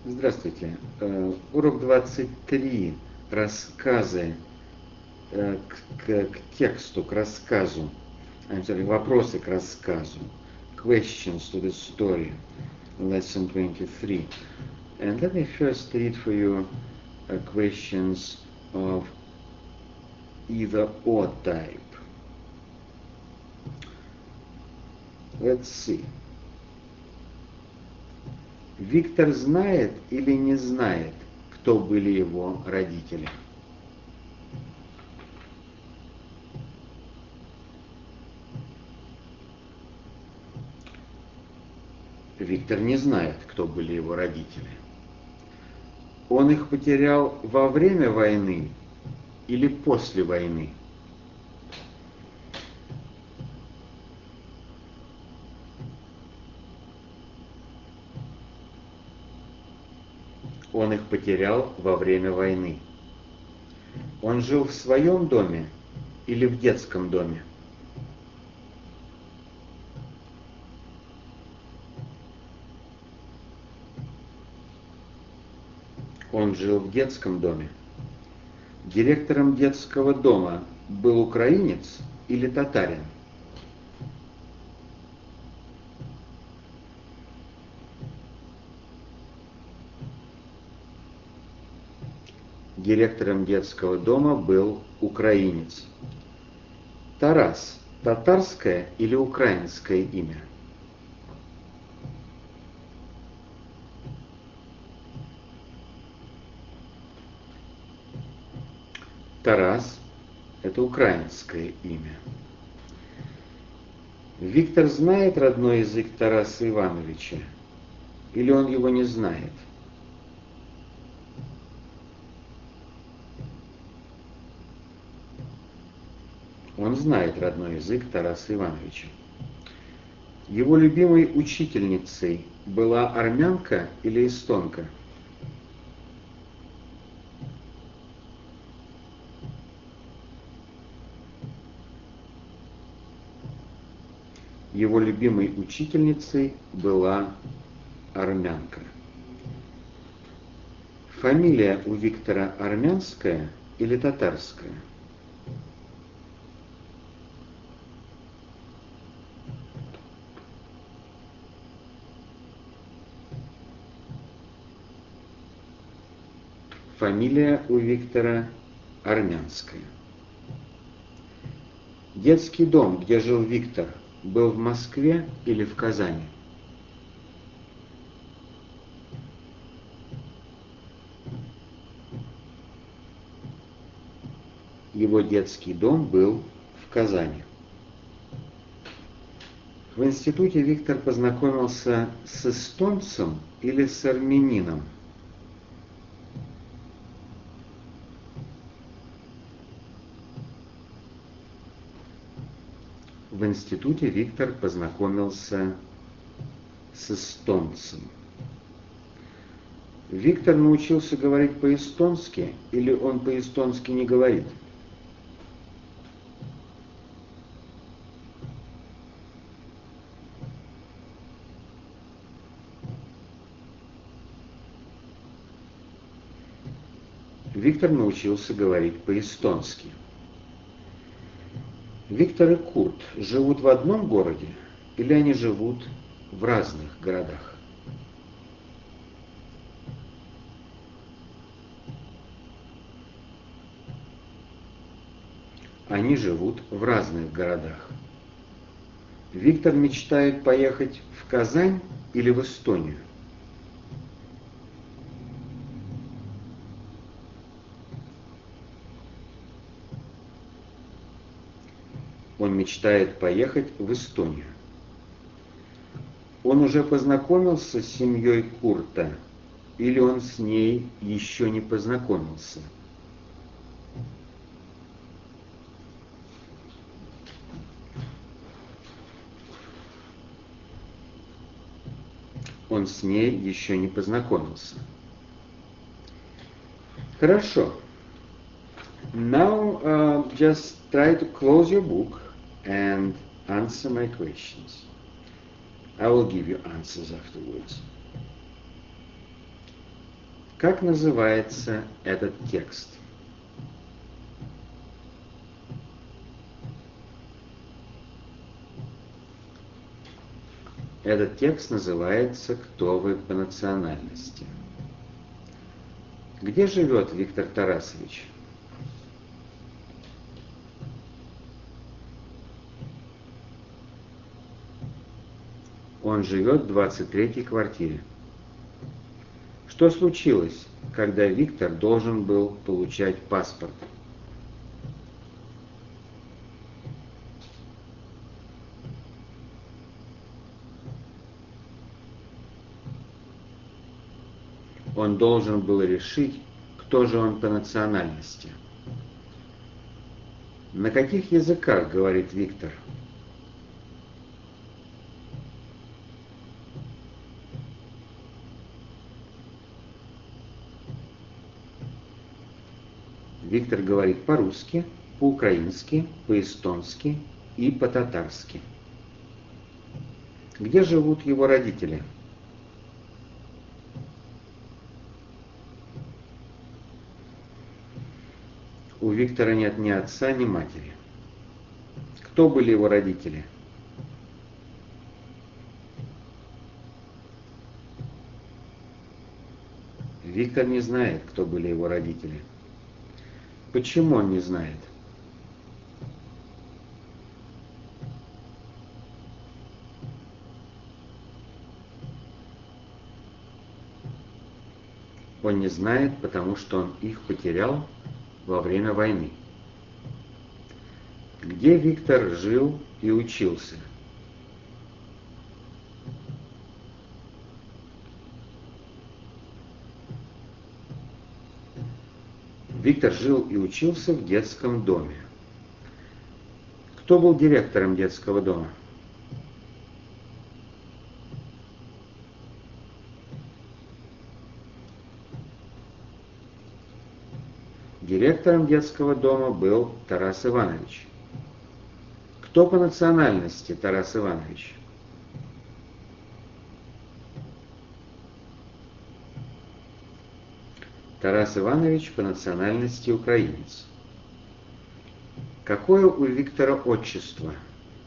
Здравствуйте. Урок 23. Рассказы к тексту, к рассказу. Вопросы к рассказу. Questions to the story. Lesson 23. And let me first read for you questions of either or type. Let's see. Виктор знает или не знает, кто были его родители? Виктор не знает, кто были его родители. Он их потерял во время войны или после войны? Он их потерял во время войны. Он жил в своем доме или в детском доме? Он жил в детском доме. Директором детского дома был украинец или татарин? Директором детского дома был украинец. Тарас – татарское или украинское имя? Тарас – это украинское имя. Виктор знает родной язык Тараса Ивановича? Или он его не знает? Он знает родной язык Тараса Ивановича. Его любимой учительницей была армянка или эстонка? Его любимой учительницей была армянка. Фамилия у Виктора армянская или татарская? Фамилия у Виктора армянская. Детский дом, где жил Виктор, был в Москве или в Казани? Его детский дом был в Казани. В институте Виктор познакомился с эстонцем или с армянином? В институте Виктор познакомился с эстонцем. Виктор научился говорить по-эстонски или он по-эстонски не говорит? Виктор научился говорить по-эстонски. Виктор и Курт живут в одном городе или они живут в разных городах? Они живут в разных городах. Виктор мечтает поехать в Казань или в Эстонию? Он мечтает поехать в Эстонию. Он уже познакомился с семьей Курта, или он с ней еще не познакомился? Он с ней еще не познакомился. Хорошо. Now just try to close your book and answer my questions. I will give you answers afterwards. Как называется этот текст? Этот текст называется «Кто вы по национальности?». Где живет Виктор Тарасович? Он живет в 23-й квартире. Что случилось, когда Виктор должен был получать паспорт? Он должен был решить, кто же он по национальности. На каких языках говорит Виктор? Виктор говорит по-русски, по-украински, по-эстонски и по-татарски. Где живут его родители? У Виктора нет ни отца, ни матери. Кто были его родители? Виктор не знает, кто были его родители. Почему он не знает? Он не знает, потому что он их потерял во время войны. Где Виктор жил и учился? Виктор жил и учился в детском доме. Кто был директором детского дома? Директором детского дома был Тарас Иванович. Кто по национальности Тарас Иванович? Тарас Иванович по национальности украинец. Какое у Виктора отчество?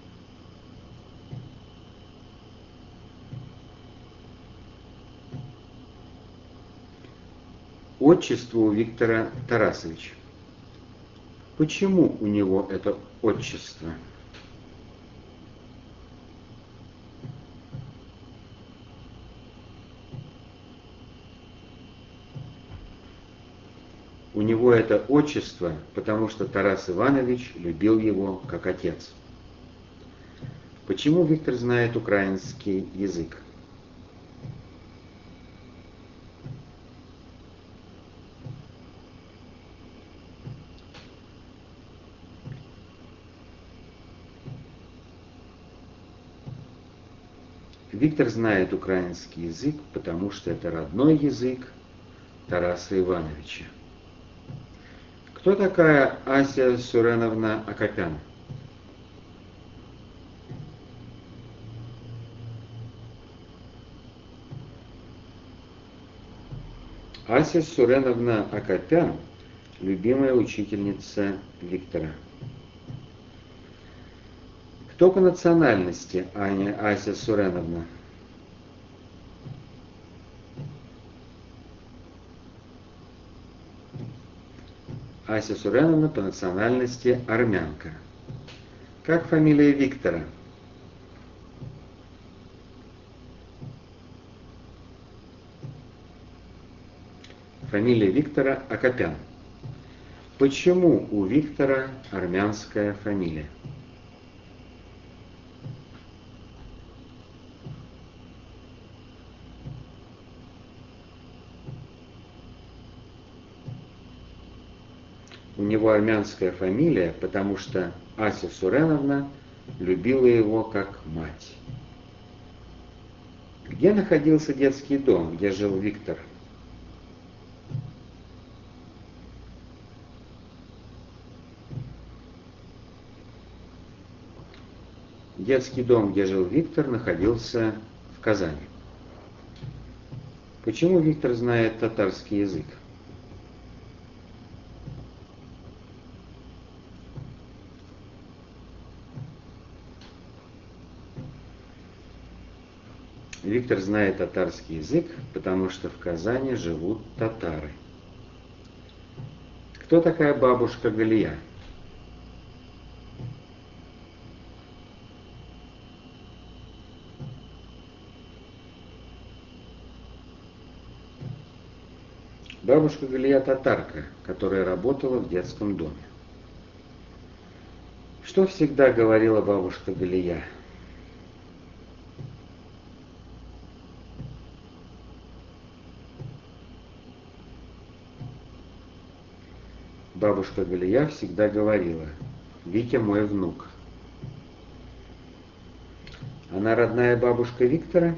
Отчество у Виктора Тарасовича. Почему у него это отчество? У него это отчество, потому что Тарас Иванович любил его как отец. Почему Виктор знает украинский язык? Виктор знает украинский язык, потому что это родной язык Тараса Ивановича. Кто такая Ася Суреновна Акопян? Ася Суреновна Акопян – любимая учительница Виктора. Кто по национальности Ася Суреновна? Ася Суреновна по национальности армянка. Как фамилия Виктора? Фамилия Виктора Акопян. Почему у Виктора армянская фамилия? У него армянская фамилия, потому что Ася Суреновна любила его как мать. Где находился детский дом, где жил Виктор? Детский дом, где жил Виктор, находился в Казани. Почему Виктор знает татарский язык? Виктор знает татарский язык, потому что в Казани живут татары. Кто такая бабушка Галия? Бабушка Галия татарка, которая работала в детском доме. Что всегда говорила бабушка Галия? Бабушка Галия всегда говорила: «Витя мой внук». Она родная бабушка Виктора?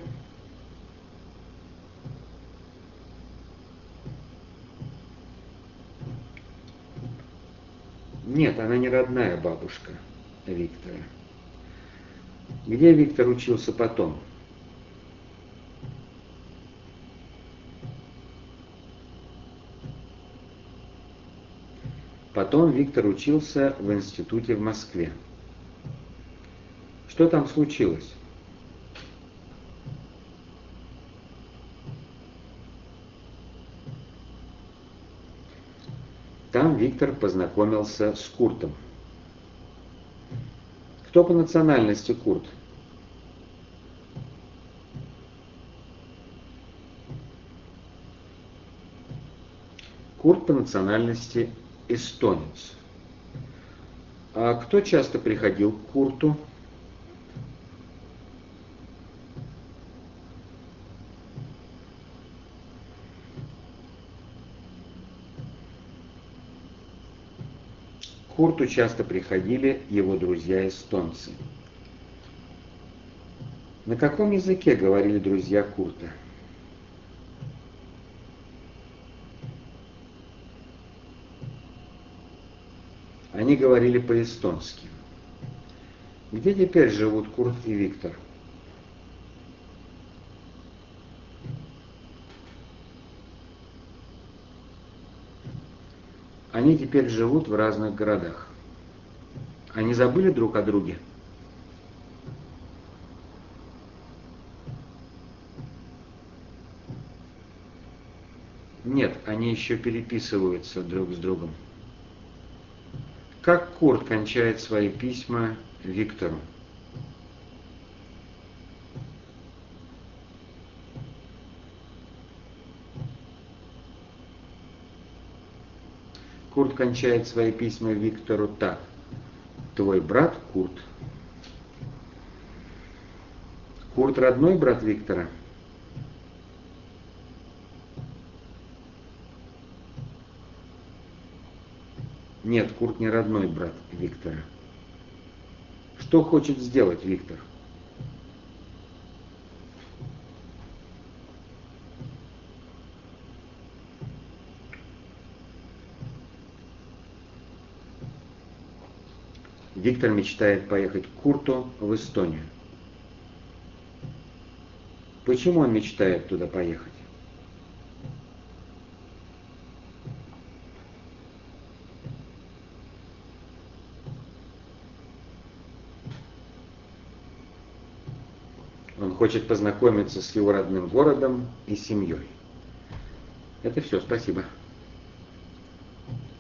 Нет, она не родная бабушка Виктора. Где Виктор учился потом? Потом Виктор учился в институте в Москве. Что там случилось? Там Виктор познакомился с Куртом. Кто по национальности Курт? Курт по национальности эстонец. А кто часто приходил к Курту? К Курту часто приходили его друзья-эстонцы. На каком языке говорили друзья Курта? Они говорили по-эстонски. Где теперь живут Курт и Виктор? Они теперь живут в разных городах. Они забыли друг о друге? Нет, они еще переписываются друг с другом. Как Курт кончает свои письма Виктору? Курт кончает свои письма Виктору так: «Твой брат Курт». Курт родной брат Виктора? Нет, Курт не родной брат Виктора. Что хочет сделать Виктор? Виктор мечтает поехать к Курту в Эстонию. Почему он мечтает туда поехать? Он хочет познакомиться с его родным городом и семьей. Это все, спасибо.